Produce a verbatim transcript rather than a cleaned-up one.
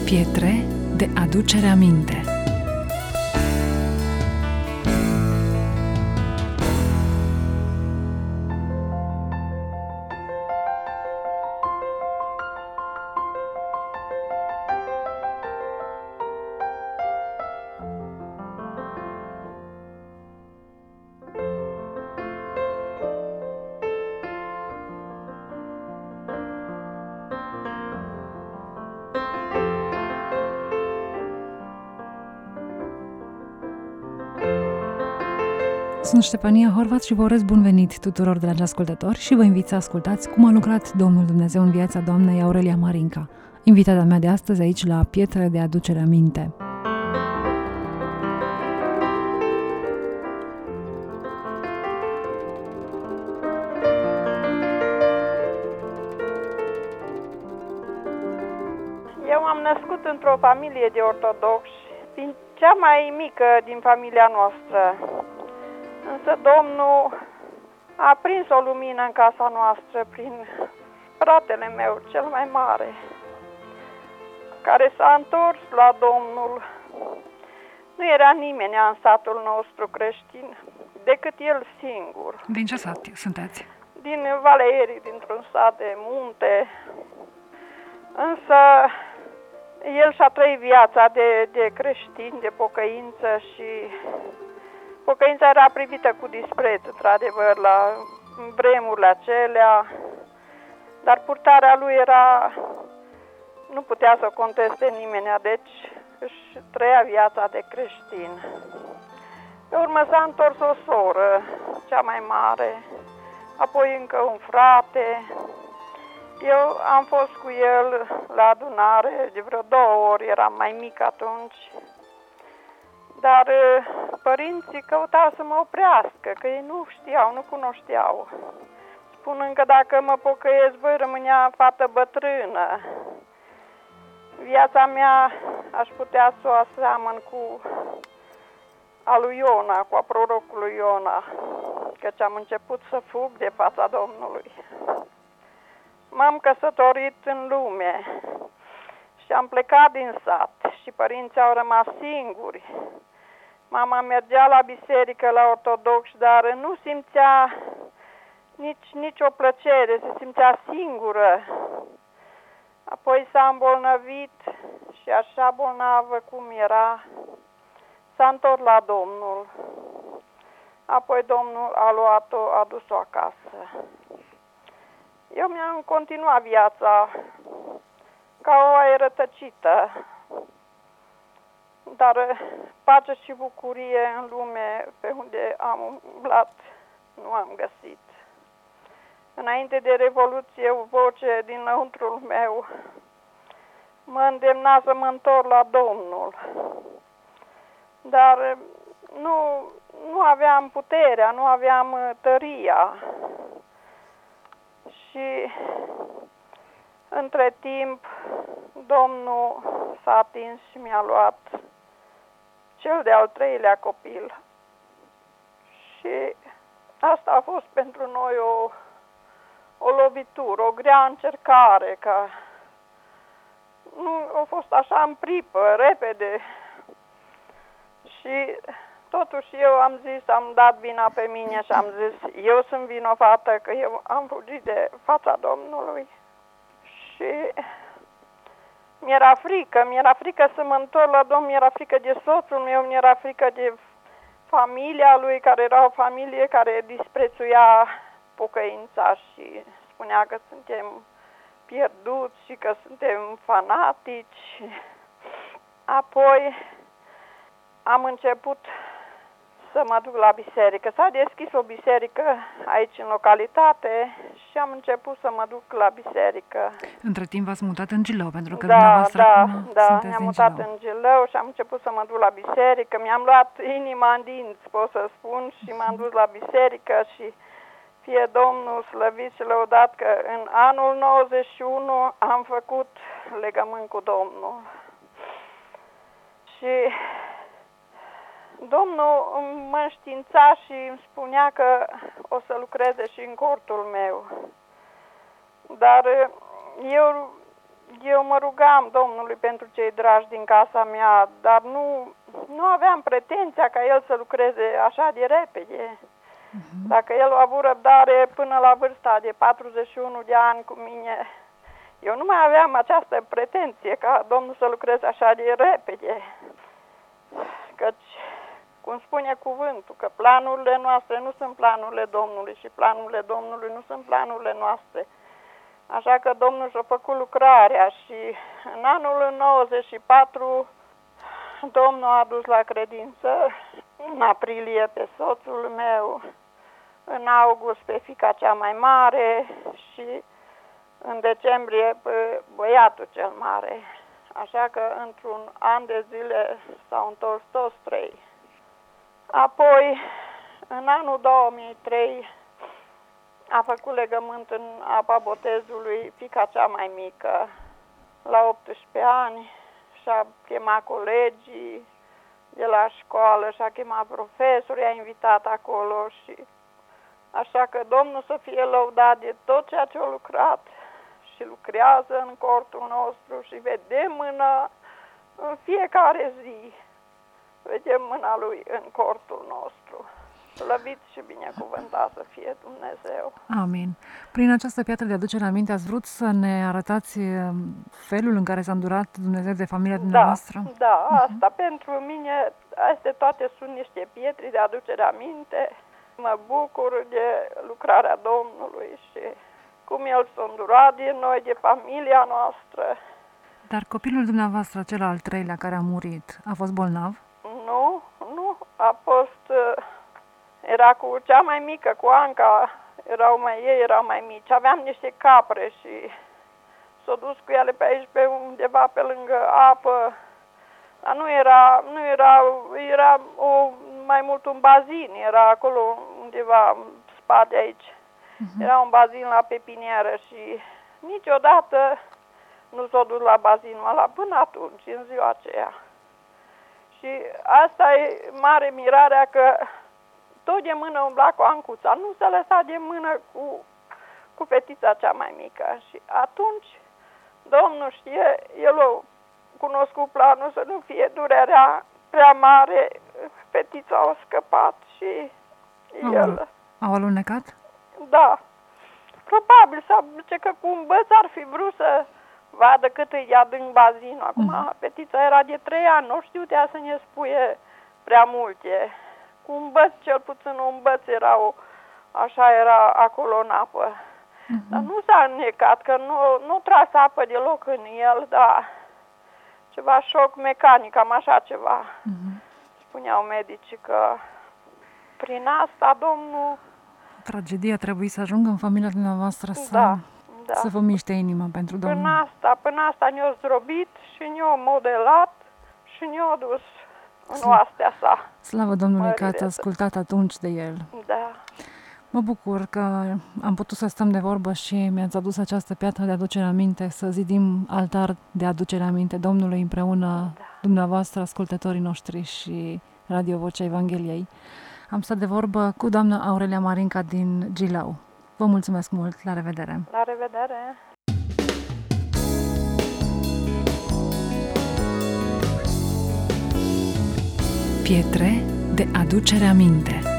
Pietre de aducere aminte. Sunt Ștefania Horvat și vă urez bun venit tuturor dragi ascultători și vă invit să ascultați cum a lucrat Domnul Dumnezeu în viața doamnei Aurelia Marinca, invitata mea de astăzi aici la Pietre de aducere aminte. Eu am născut într-o familie de ortodoxi, fiind cea mai mică din familia noastră. Însă Domnul a prins o lumină în casa noastră prin fratele meu, cel mai mare, care s-a întors la Domnul. Nu era nimeni în satul nostru creștin, decât el singur. Din ce sat sunteți? Din Valeierii, dintr-un sat de munte. Însă el și-a trăit viața de, de creștin, de pocăință și pocăința era privită cu dispreț, într-adevăr, la vremurile acelea, dar purtarea lui era, nu putea să o conteste nimeni, deci își trăia viața de creștin. Pe urmă s-a întors o soră, cea mai mare, apoi încă un frate. Eu am fost cu el la adunare de vreo două ori, eram mai mic atunci. Dar părinții căutau să mă oprească, că ei nu știau, nu cunoșteau. Spunând că dacă mă pocăiesc, voi rămânea fată bătrână. Viața mea aș putea să o aseamăn cu a lui Iona, cu a prorocului Iona, căci am început să fug de fața Domnului. M-am căsătorit în lume și am plecat din sat și părinții au rămas singuri. Mama mergea la biserică, la ortodoxi, dar nu simțea nici, nici o plăcere, se simțea singură. Apoi s-a îmbolnăvit și așa bolnavă cum era, s-a întors la Domnul. Apoi Domnul a luat-o, a dus-o acasă. Eu mi-am continuat viața ca o aer rătăcită, dar pace și bucurie în lume pe unde am umblat nu am găsit. Înainte de Revoluție, o voce dinăuntrul meu mă îndemna să mă întorc la Domnul, dar nu, nu aveam puterea, nu aveam tăria. Și între timp Domnul s-a atins și mi-a luat cel de-al treilea copil. Și asta a fost pentru noi o, o lovitură, o grea încercare, că nu a fost așa în pripă, repede. Și totuși eu am zis, am dat vina pe mine și am zis, eu sunt vinovată că eu am fugit de fața Domnului. Și mi-era frică, mi-era frică să mă întorc la Domnul, mi-era frică de soțul meu, mi-era frică de familia lui, care era o familie care disprețuia pocăința și spunea că suntem pierduți și că suntem fanatici. Apoi am început să mă duc la biserică. S-a deschis o biserică aici în localitate și am început să mă duc la biserică. Între timp v-ați mutat în Gilău, pentru că da, dumneavoastră da, acum da, sunteți ne-am din mutat Gilău. în Gilău și am început să mă duc la biserică. Mi-am luat inima în dinți, pot să spun, și m-am dus la biserică și fie Domnul slăvit și lăudat că în anul nouăzeci și unu am făcut legământ cu Domnul. Și Domnul mă înștiința și îmi spunea că o să lucreze și în cortul meu. Dar eu eu mă rugam Domnului pentru cei dragi din casa mea, dar nu, nu aveam pretenția ca el să lucreze așa de repede. Uh-huh. Dacă el a avut răbdare până la vârsta de patruzeci și unu de ani cu mine, eu nu mai aveam această pretenție ca Domnul să lucreze așa de repede. Căci, cum spune cuvântul, că planurile noastre nu sunt planurile Domnului și planurile Domnului nu sunt planurile noastre. Așa că Domnul și-a făcut lucrarea și în anul nouăzeci și patru Domnul a adus la credință în aprilie pe soțul meu, în august pe fiica cea mai mare și în decembrie pe băiatul cel mare. Așa că într-un an de zile s-au întors toți trei. Apoi, în anul două mii trei, a făcut legământ în apa botezului fiica cea mai mică, la optsprezece ani, și-a chemat colegii de la școală, și-a chemat profesori, i-a invitat acolo și așa că Domnul să fie lăudat de tot ceea ce a lucrat și lucrează în cortul nostru și vedem mâna în fiecare zi, vedem mâna Lui în cortul nostru. Slăvit și binecuvântat să fie Dumnezeu. Amin. Prin această piatră de aducere aminte ați vrut să ne arătați felul în care s-a îndurat Dumnezeu de familia dumneavoastră? Da, da, asta uh-huh. pentru mine, astea toate sunt niște pietre de aducere aminte. Mă bucur de lucrarea Domnului și cum El s-a îndurat de noi, de familia noastră. Dar copilul dumneavoastră, cel al treilea care a murit, a fost bolnav? Nu, nu, a fost... Era cu cea mai mică, cu Anca, erau mai, ei erau mai mici. Aveam niște capre și s-au dus cu ele pe aici, pe undeva pe lângă apă. Dar nu era, nu era, era o, mai mult un bazin, era acolo undeva în spate aici. Uh-huh. Era un bazin la pepinieră și niciodată nu s-a dus la bazinul ăla până atunci, în ziua aceea. Și asta e mare mirarea că tot de mână umbla cu Ancuța, nu se lăsa de mână cu, cu fetița cea mai mică. Și atunci, Domnul știe, El a cunoscut planul să nu fie durerea prea mare, fetița a scăpat și oh, El... Au alunecat? Da. Probabil, sau zice că cu un băț ar fi vrut să vadă cât îi adânc bazinul. Acum, uh-huh. fetița era de trei ani, nu știu de a să ne spuie prea multe. Cu un băț, cel puțin un băț era o, așa era acolo în apă. Uh-huh. Dar nu s-a înnecat, că nu, nu tras apă deloc în el, dar ceva șoc mecanic, cam așa ceva. Uh-huh. Spuneau medicii că prin asta Domnul... Tragedia trebuie să ajungă în familia dumneavoastră să, da, da. să vă miște inima pentru Domnul. Până asta, până asta ne-a zdrobit și ne-a modelat și ne-a dus în oastea sa. Slavă Domnului că ați ascultat atunci de El. Da. Mă bucur că am putut să stăm de vorbă și mi-ați adus această piatră de aducere aminte, să zidim altar de aducere aminte Domnului împreună, da. Dumneavoastră, ascultătorii noștri și Radio Vocea Evangheliei. Am stat de vorbă cu doamna Aurelia Marinca din Gilau. Vă mulțumesc mult, la revedere! La revedere! Pietre de aducere aminte.